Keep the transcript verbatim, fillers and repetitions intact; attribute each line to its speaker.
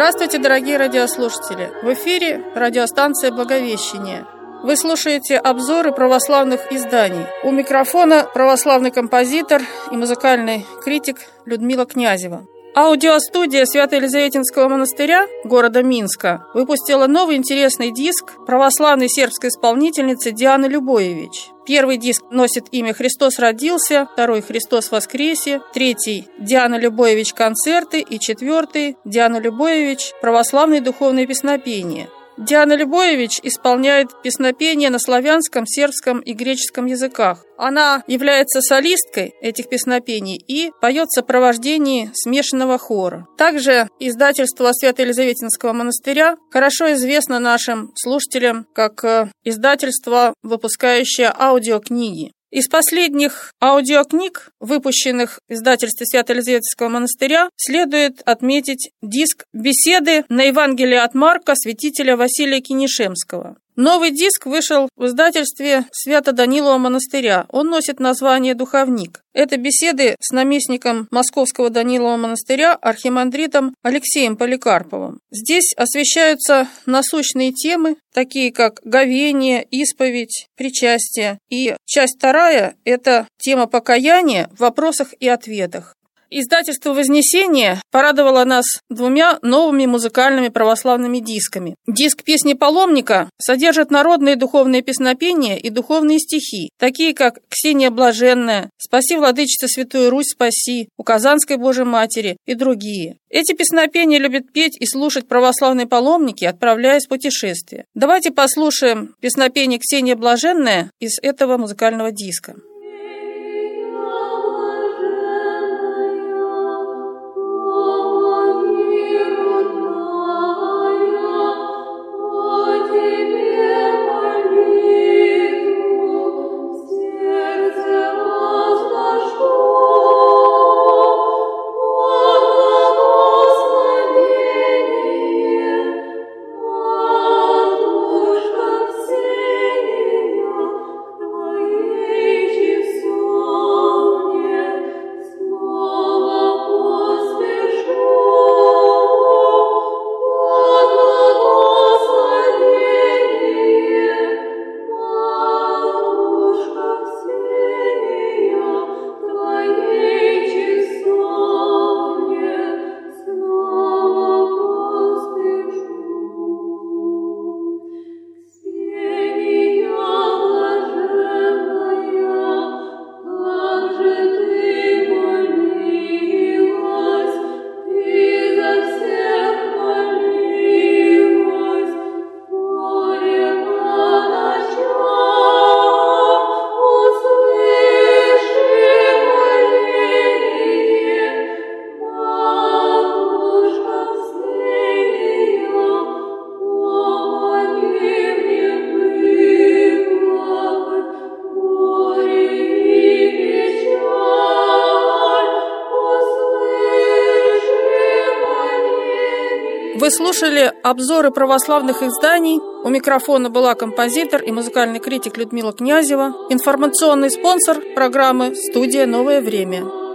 Speaker 1: Здравствуйте, дорогие радиослушатели! В эфире радиостанция «Благовещение». Вы слушаете обзоры православных изданий. У микрофона православный композитор и музыкальный критик Людмила Князева. Аудиостудия Свято-Елизаветинского монастыря города Минска выпустила новый интересный диск православной сербской исполнительницы Дианы Любоевич. Первый диск носит имя «Христос родился», второй «Христос воскресе», третий «Диана Любоевич концерты» и четвертый «Диана Любоевич православные духовные песнопения». Диана Любоевич исполняет песнопения на славянском, сербском и греческом языках. Она является солисткой этих песнопений и поет в сопровождении смешанного хора. Также издательство Свято-Елизаветинского монастыря хорошо известно нашим слушателям как издательство, выпускающее аудиокниги. Из последних аудиокниг, выпущенных в издательстве Свято-Елизаветинского монастыря, следует отметить диск «Беседы на Евангелие от Марка» святителя Василия Кинешемского. Новый диск вышел в издательстве Свято-Данилова монастыря. Он носит название «Духовник». Это беседы с наместником Московского Данилова монастыря архимандритом Алексеем Поликарповым. Здесь освещаются насущные темы, такие как говение, исповедь, причастие. И часть вторая – это тема покаяния в вопросах и ответах. Издательство «Вознесение» порадовало нас двумя новыми музыкальными православными дисками. Диск «Песни паломника» содержит народные духовные песнопения и духовные стихи, такие как «Ксения Блаженная», «Спаси, Владычица, Святую Русь спаси», «У Казанской Божией Матери» и другие. Эти песнопения любят петь и слушать православные паломники, отправляясь в путешествие. Давайте послушаем песнопение «Ксения Блаженная» из этого музыкального диска. Вы слушали обзоры православных изданий. У микрофона была композитор и музыкальный критик Людмила Князева. Информационный спонсор программы «Студия «Новое время».